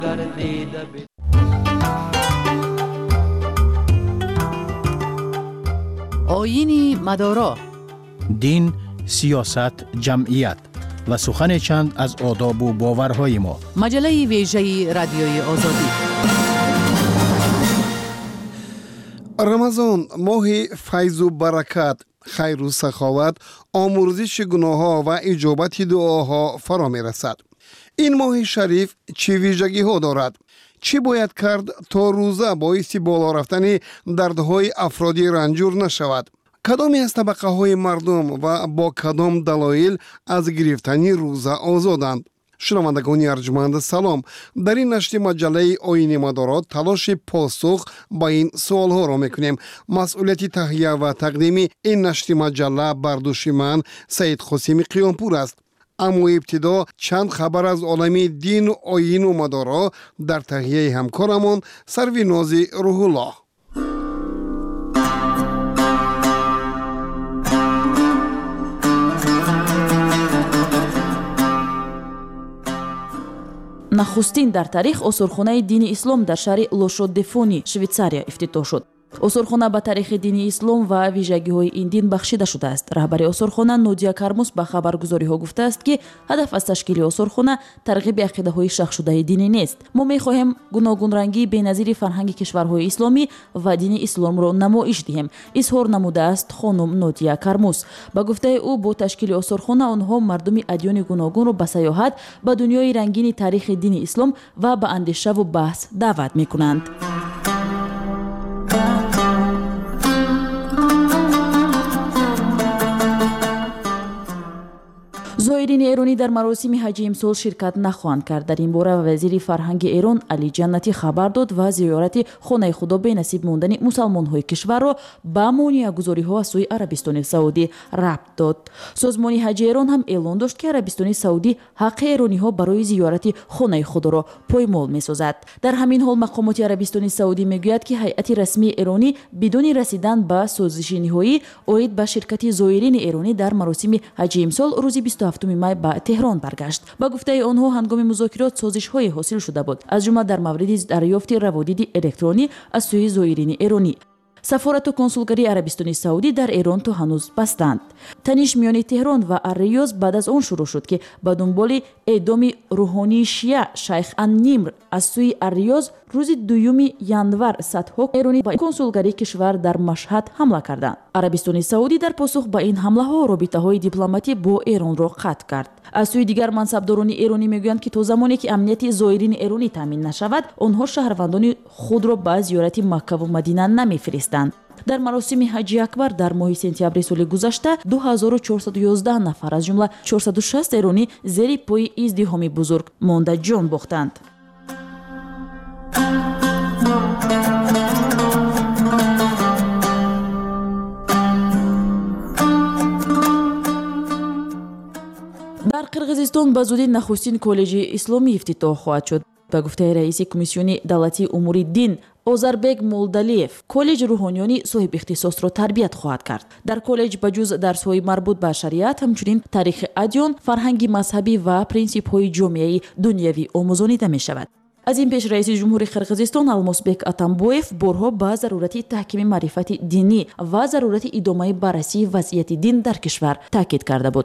آیین مدارا، دین، سیاست، جمعیت و سخن چند از آداب و باورهای ما. مجله ویژه رادیوی آزادی. رمضان ماه فیض و برکت، خیر و سخاوت، آمرزش گناه‌ها و اجابت دعاها فرا می‌رسد. این ماه شریف چه ویژگی‌ها دارد؟ چی باید کرد تا روزه باعث بالا رفتن دردهای افرادی رنجور نشود؟ کدامی از طبقه های مردم و با کدام دلایل از گرفتن روزه آزادند؟ شنوندگان ارجمند سلام. در این نشر مجله آیین مدارا تلاش پاسخ با این سوال ها را میکنیم. مسئولیت تهیه و تقدیم این نشر مجله بر دوش من سید خسیم قیانپور است. اما ابتدا چند خبر از عالم دین و آیین و مدارا در تهیه همکارمان سرویناز روح الله. нахустин дар таърих осурхонаи дини ислом дар шаҳри лошо-де-фони, швейтсария ифтитоҳ шуд. осурхона ба таърихи дини ислом ва вижагиҳои ин дин бахшида шудааст. раҳбари осурхона Нодия Кармус ба хабаргузориҳо гуфтааст ки ҳадаф аз ташкили осурхона тарғиби ақидаҳои шахшудаи динӣ нест. мо мехоҳем гуногунрангии беназири фарҳанги кишварҳои исломӣ ва дини исломро намоиш диҳем, изҳор намудааст хонум Нодия Кармус. ба гуфтаи ӯ бо ташкили осурхона онҳо мардуми адёни гуногунро ба саёҳат ба дунёи рангини таърихи дини ислом ва ба андешаву баҳс даъват мекунанд. зоирини эронӣ дар маросими ҳаҷи имсол ширкат нахоҳанд кард. дар ин бора вазири фарҳанги Эрон Али Ҷаннатӣ хабар дод ва зиёрати хонаи худо бенасиб мондани мусалмонҳои кишварро ба монеагузориҳо аз сӯи Арабистони Саудӣ рабт дод. созмони ҳаҷи Эрон ҳам эълон дошт ки Арабистони Саудӣ ҳаққи эрониҳо барои зиёрати хонаи худоро поймол месозад. дар ҳамин ҳол мақомоти Арабистони Саудӣ мегӯяд ки ҳайати расмии эронӣ бидуни расидан ба созиши ниҳоӣ оид ба ширкати зоирини эронӣ дар маросими ҳаҷи имсол рӯзи 27 май ба Теҳрон баргашт. ба гуфтаи онҳо ҳангоми музокирот созишҳое ҳосил шуда буд, аз ҷумла дар мавриди дарёфти раводиди электронӣ аз сӯи зоирини эронӣ. сафорату консулгарии Арабистони Саудӣ дар Эрон то ҳанӯз бастанд. таниш миёни Теҳрон ва Ар-Риёз баъд аз он шурӯъ шуд ки ба дунболи эъдоми рӯҳонии шиа Шайх Ан-Нимр аз сӯи Ар-Риёз рӯзи 2 январ садҳо эронӣ ба консулгарии кишвар дар Машҳад ҳамла карданд. Арабистони Саудӣ дар посух ба ин ҳамлаҳо робитаҳои дипломатӣ бо Эронро қатъ кард. аз сӯи дигар мансабдорони эронӣ мегӯянд ки то замоне ки амнияти зоирини эронӣ таъмин нашавад, онҳо шаҳрвандони худро ба зиёрати Маккаву Мадина намефиристанд. дар маросими ҳаҷи акбар дар моҳи сентябри соли гузашта 2411 нафар аз ҷумла 460 эронӣ зери пои издиҳоми бузург монда ҷон бохтанд. дар қирғизистон ба зудӣ нахустин коллеҷи исломӣ ифтитоҳ хоҳад шуд. ба гуфтаи раиси комиссиони давлатии умури дин Озарбек Молдалиев, коллеҷ рӯҳониёнӣ соҳибихтисосро тарбият хоҳад кард. дар коллеҷ ба ҷуз дарсҳои марбут ба шариат, ҳамчунин таърихи адён, фарҳанги мазҳабӣ ва принсипҳои ҷомеаи дунявӣ омӯзонида мешавад. аз ин пеш раиси ҷумҳури Қирғизистон Алмосбек Атамбоев борҳо ба зарурати таҳкими маърифати динӣ ва зарурати идомаи баррасии вазъияти дин дар кишвар таъкид карда буд.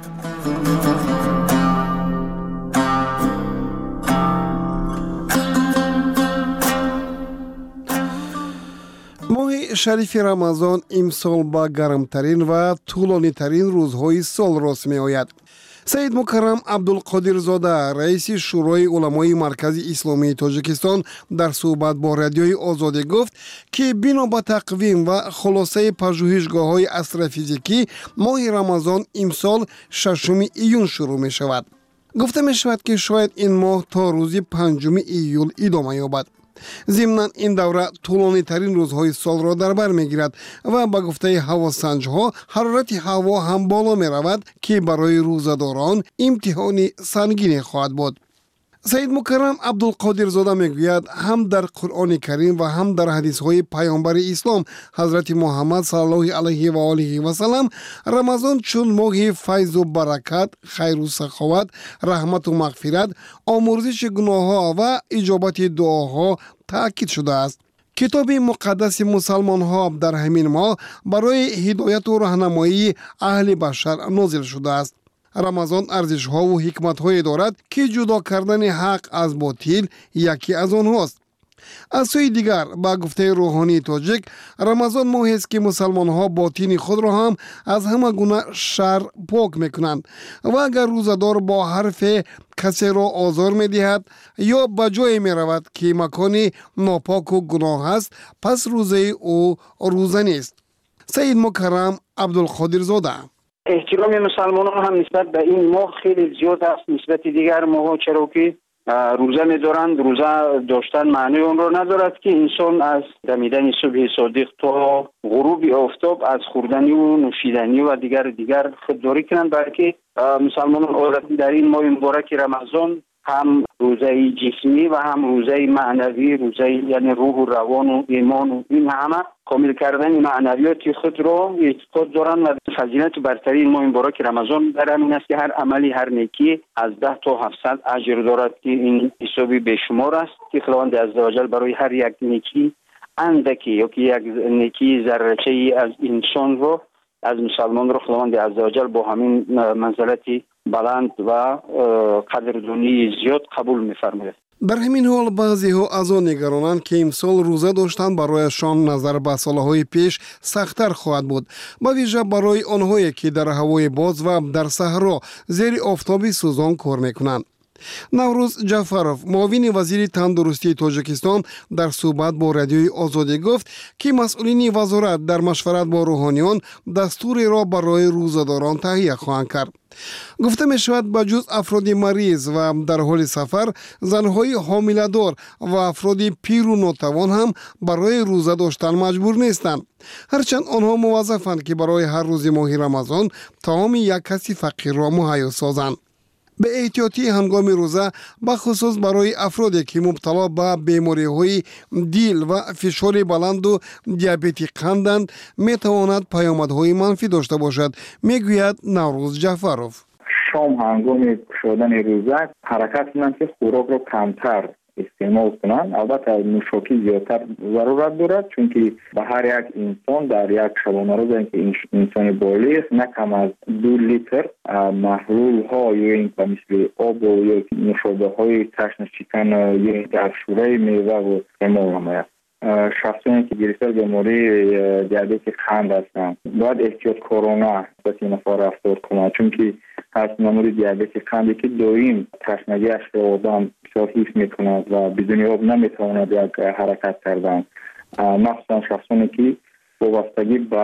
моҳи шарифи рамазон имсол ба гармтарин ва тӯлонитарин рӯзҳои сол рост меояд. саид мукаррам Абдулқодирзода, раиси шӯрои уламои маркази исломии Тоҷикистон, дар суҳбат бо радиои Озодӣ гуфт, ки бино ба тақвим ва хулосаи пажӯҳишгоҳҳои астрофизикӣ моҳи рамазон имсол 6 июн шурӯъ мешавад. гуфта мешавад, ки шояд ин моҳ то рӯзи 5 июл идома ёбад. зимнан ин давра тӯлонитарин рӯзҳои солро дар бар мегирад ва ба гуфтаи ҳавосанҷҳо ҳарорати ҳаво ҳам боло меравад, ки барои рӯзадорон имтиҳони сангине хоҳад буд. سید مکرم عبدالقادرزاده میگوید هم در قرآن کریم و هم در حدیث های پیامبر اسلام حضرت محمد صلی الله علیه و آله و سلم رمضان چون ماه فیض و برکت، خیر و سخاوت، رحمت و مغفرت، آمرزش گناه ها و اجابت دعاها تأکید شده است. کتاب مقدس مسلمان ها در همین ماه برای هدایت و راهنمایی اهل بشر نازل شده است. رمضان ارزش ها و حکمت های دارد که جدا کردن حق از باطل یکی از آنهاست. از سوی دیگر با گفته روحانی تاجیک رمضان ماهی است که مسلمان ها باطن خود را هم از همه گونه شر پاک میکنند و اگر روزدار با حرف کسی را آزار میدهد یا به جای می رود که مکانی ناپاک و گناه است پس روزه او روزه نیست. سید مکرم عبدالقادرزاده: احترام مسلمانان هم نسبت به این ماه خیلی زیاد است نسبت دیگر ماه، چرا که روزه می‌دارند. روزه داشتن معنی اون رو ندارد که انسان از دمیدن صبح صادق تا غروب آفتاب از خوردنی و نوشیدنی و دیگر خودداری کنند، بلکه مسلمانان عادت در این ماه مبارک رمضان هم روزه جسمی و هم روزه معنوی، روزه یعنی روح و روان و ایمان و این همه کامل کردن معنویات خود را اعتقاد دارند و فضیلت و برتری این ماه مبارک رمضان در همین است که هر عملی، هر نیکی از 10 تا 700 اجر دارد که این حسابی بیشمار است که خداوند عزوجل برای هر یک نیکی اندکی یا که یک نیکی ذره‌ای از انسان رو، از مسلمان رو خداوند عزوجل با همین منزلتی بلند و قدردانی زیاد قبول می‌فرماید. در همین حال بعضی ها از آن نگرانند که امسال روزه داشتن برایشان نظر به سالهای پیش سخت‌تر خواهد بود، به ویژه برای آنهایی که در هوای باز و در صحرا زیر آفتاب سوزان کار میکنند. نوروز جعفرов معاون وزیر تندرستی تاجیکستان در صحبت با رادیوی آزادی گفت که مسئولین وزارت در مشورت با روحانیان دستوری را برای روزه‌داران تهیه خواهند کرد. گفته می شود به جز افراد مریض و در حال سفر، زنهای حامله‌دار و افراد پیر و ناتوان هم برای روزه داشتن مجبور نیستند، هرچند آنها موظفند که برای هر روز ماه رمضان طعام یک کسی فقیر را مهیا سازند. به احتیاطی هنگام روزه بخصوص برای افرادی که مبتلا به بیماری‌های دل و فشار بلند و دیابت قندند میتواند پیامدهای منفی داشته باشد، میگوید نوروز جعفرov. شام هنگام شدن روزه حرکت کنند که خوراک را کمتر استعمال کنند. البته نوشاکی زیادتر ضرورت دارد، چون که به هر یک انسان در یک شبانه روز که انسان بالغ نه کم از 2 لیتر محلول ها یا این مثل آب یا نوشابه های تشن شکن یا گرشوره میوه و استعمال نماید. شخصانی که گرفتار بیماری دیابت قند هستند باید احتیاطکارانه به این افراد رفتار کنند، چون که از نمود دیابت قندی که دائم تشنگی‌اش را آدم بسیار حفظ می‌کند و بدون آب نمی‌تواند یک حرکت کردن، مخصوصا شخصانی که وابستگی به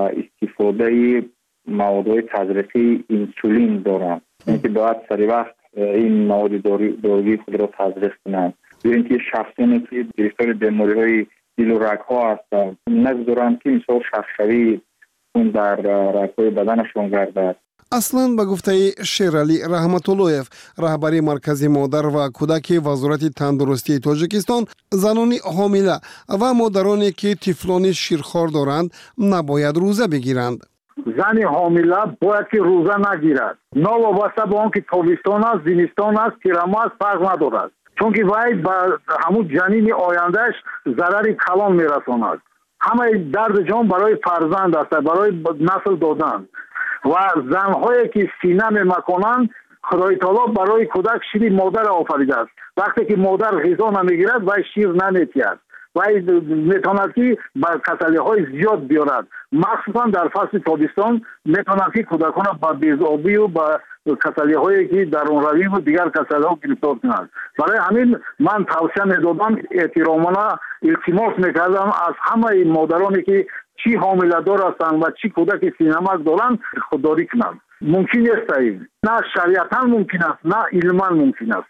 استفاده موادهای تزریقی انسولین دارند، اینکه باید سری وقت این مواد دارویی خود را تزریق کنند. یا اینکه شخصانی که گرفتار بیماری‌های دل و رگ‌ها هستند نگذارند که مثلا شخصی خون در رگ‌های بدنشان گردد. اصلاً به گفته شیرعلی رحمت‌اللهیف، رهبری مرکز مادر و کودک وزارت تندرستی تاجیکستان، زنان حامله و مادرانی که طفلان شیرخوار دارند نباید روزه بگیرند. زن حامله باید که روزه نگیرد، نوابسته به آن که تابستان است، زمستان است، تیرما است، فرق ندارد، چون که وی به همون جنین آیندهش ضرر کلان میرساند. همه درد جان برای فرزند است، برای نسل دادن. و زنهایی که سینه میکنند خدای تعالی برای کودک شیر مادر آفریده است. وقتی که مادر غذا نمیگیرد و شیر نمیتید و میتواند که به کسلی‌های زیاد بیارد، مخصوصا در فصل تابستان میتواند که کودکان به بیضابی و به کسلی‌هایی که درون روی و دیگر کسلی‌ها گرفتار کنند. برای همین من توصیه میدادم، احترامانه التماس میکردم از همه مادرانی که چی حامله دار هستند و چی کودک سینه‌مک دارند خودداری کنند. ممکن است نه شریعتاً ممکن است، نه علماً ممکن است.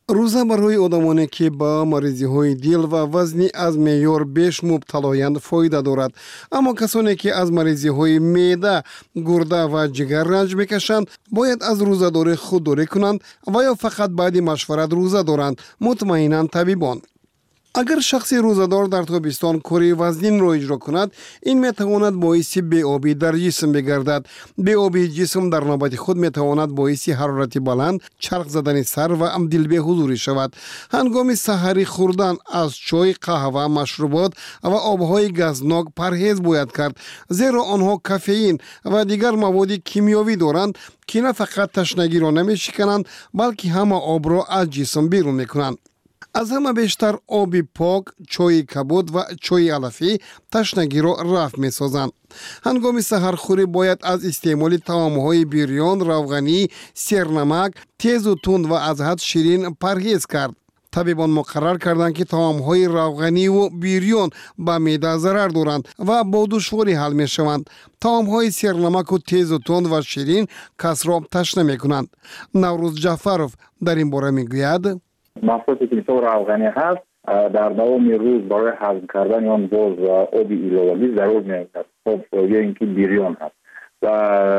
рӯза барои одамоне ки ба маризиҳои дил ва вазни аз меъёр беш мубталоянд фоида дорад. аммо касоне ки аз маризиҳои меъда, гурда ва ҷигар ранҷ мекашанд, бояд аз рӯзадорӣ худдорӣ кунанд ва ё фақат баъди машварат рӯза доранд, мутмаинанд табибон. агар шахси рӯзадор дар тобистон кори вазнинро иҷро кунад, ин метавонад боиси беобӣ дар ҷисм бигардад. Беобии ҷисм дар навбати худ метавонад боиси ҳарорати баланд, чарх задани сар ва дилбеҳузурӣ шавад. ҳангоми саҳарӣ хӯрдан аз чой, қаҳва, машрубот ва обҳои газнок парҳез бояд кард, зеро онҳо кофеин ва дигар маводи кимиёвӣ доранд, ки на фақат ташнагиро намешикананд, балки ҳама обро аз ҷисм берун мекунанд. аз ҳама бештар оби пок, чойи кабуд ва чойи алафӣ ташнагиро рафъ месозанд. ҳангоми саҳархӯрӣ бояд аз истеъмоли таомҳои бирён, равғанӣ, сернамак, тезу тунд ва аз ҳад ширин парҳез кард. табибон муқаррар карданд, ки таомҳои равғаниву бирён ба меъда зарар доранд ва бо душворӣ ҳал мешаванд. таомҳои сернамаку тезу тунд ва ширин касро ташна мекунанд. наврӯз ҷаъфаров дар ин бора мегӯяд: маҳсулоте ки мисол равғанӣ ҳаст, дар давоми рӯз барои ҳазм кардани он боз оби иловагӣ зарур меояд, ё ин ки бирён ҳаст. ва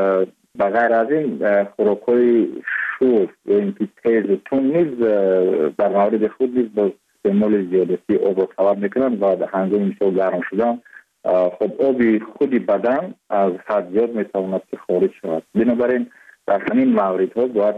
ба ғайр аз ин хӯрокҳои шӯр ё ин ки тезу тунд низ дар мавриди худ низ бо истеъмоли зиёдати обро талаб мекунанд ва ҳангоми мисол гарм шудан хоб оби худи бадан аз ҳад зиёд метавонад ки хориҷ шавад. бинобар ин дар ҳамин мавридҳо бояд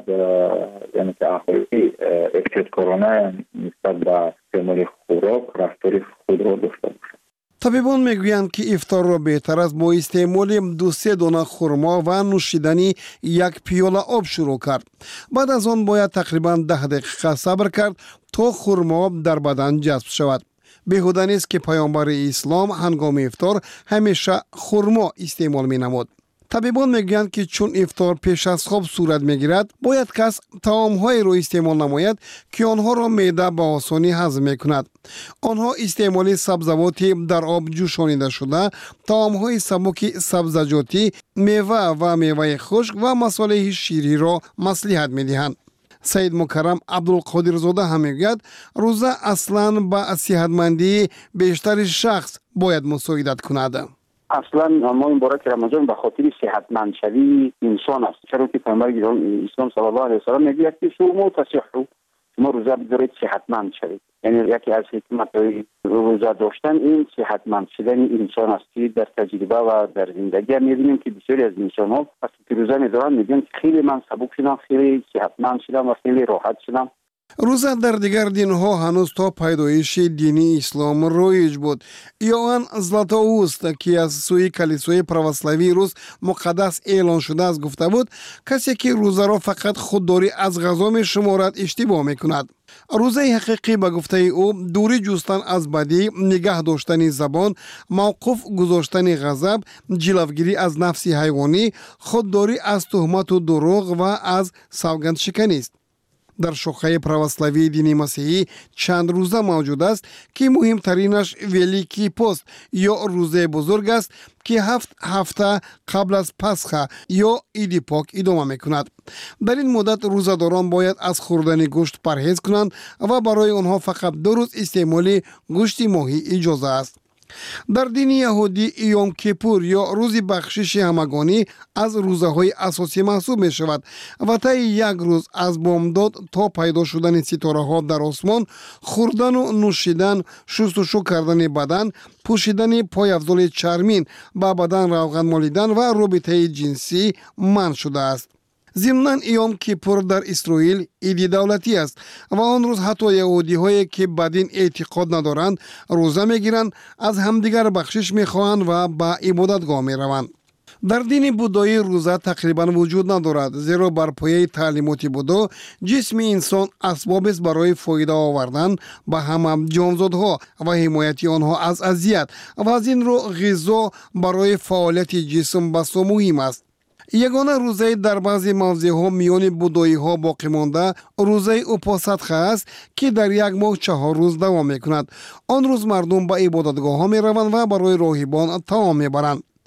яъне ки аҳолӣ эҳтиёткорона нисбат ба истеъмоли хӯрок рафтори худро дошта бошад. табибон мегӯянд, ки ифторро беҳтар аст бо истеъмоли 2-3 дона хурмо ва нӯшидани 1 пиёла об шурӯъ кард. баъд аз он бояд тақрибан 10 дақиқа сабр кард, то хурмо дар бадан ҷазб шавад. беҳуда нест, ки паёмбари ислом ҳангоми ифтор ҳамеша хурмо истеъмол менамуд. табибон мегӯянд, ки чун ифтор пеш аз хоб сурат мегирад, бояд кас таомҳоеро истеъмол намояд, ки онҳоро меъда ба осонӣ ҳазм мекунад. онҳо истеъмоли сабзавоти дар об ҷӯшонидашуда, таомҳои сабуки сабзаҷотӣ, мева ва меваи хушк ва масолеҳи шириро маслиҳат медиҳанд. саид мукаррам абдулқодирзода ҳам мегӯяд, рӯза аслан ба сиҳатмандии бештари шахс бояд мусоидат кунад. اصلا ما این باره که رمضان به خاطر صحتمندشوی انسان است، چرا که پیامبر اسلام صلی الله علیه و سلم میگوید که صوموا تصحوا، شما روزه بگیرید صحتمند شوید. یعنی یکی از حکمت‌های روزه داشتن این صحتمند شدن انسان است که در تجربه و در زندگی می‌بینیم که بسیاری از انسان‌ها وقتی که روزه می‌دارن میگن که خیلی من سبک شدم، خیلی صحتمند شدم و خیلی راحت شدم. рӯза дар дигар динҳо ҳанӯз то пайдоиши дини ислом роиҷ буд. иоанн златоуст, ки аз сӯи калисои православии рус муқаддас эълон шудааст, гуфта буд, касе ки рӯзаро фақат худдорӣ аз ғазо мешуморад, иштибоҳ мекунад. рӯзаи ҳақиқӣ ба гуфтаи ӯ дурӣ ҷустан аз бадӣ, нигаҳ доштани забон, мавқуф гузоштани ғазаб, ҷилавгирӣ аз нафси ҳайвонӣ, худдорӣ аз тӯҳмату дурӯғ ва аз савгандшиканист. дар шохаи православии дини масеҳӣ чанд рӯза мавҷуд аст, ки муҳимтаринаш великий пост ё рӯзаи бузург аст, ки 7 ҳафта қабл аз пасха ё иди пок идома мекунад. дар ин муддат рӯзадорон бояд аз хӯрдани гӯшт парҳез кунанд ва барои онҳо фақат 2 рӯз истеъмоли гӯшти моҳӣ иҷоза аст. дар дини яҳудӣ йом кипур ё рӯзи бахшиши ҳамагонӣ аз рӯзаҳои асосӣ маҳсуб мешавад ва таи 1 рӯз аз бомдод то пайдо шудани ситораҳо дар осмон хӯрдану нӯшидан, шустушӯ кардани бадан, пӯшидани пойафзоли чармин, ба бадан равған молидан ва робитаи ҷинсӣ манъ шудааст. зимнан йом кипур дар исроил иди давлатӣ аст ва он рӯз ҳатто яҳудиҳое ки ба дин эътиқод надоранд рӯза мегиранд, аз ҳамдигар бахшиш мехоҳанд ва ба ибодатгоҳ мераванд. дар дини будоӣ рӯза тақрибан вуҷуд надорад, зеро бар пояи таълимоти будо ҷисми инсон асбобест барои фоида овардан ба ҳама ҷонзодҳо ва ҳимояти онҳо аз азият ва аз ин рӯ ғизо барои фаъолияти ҷисм басо муҳим аст. ягона рӯзаи дар баъзе мавзеъҳо миёни будоиҳо боқимонда рӯзаи упосатха аст, ки дар 1 моҳ 4 рӯз давом мекунад. он рӯз мардум ба ибодатгоҳҳо мераванд ва барои роҳибон таом мебаранд.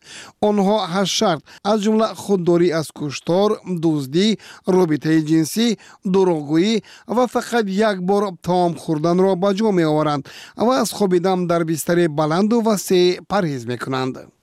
онҳо 8 шарт аз ҷумла худдорӣ аз куштор, дуздӣ, робитаи ҷинсӣ, дурӯғгӯӣ ва фақат як бор таом хӯрданро ба ҷо меоваранд ва аз хобидан дар бистари баланду васеъ парҳез мекунанд.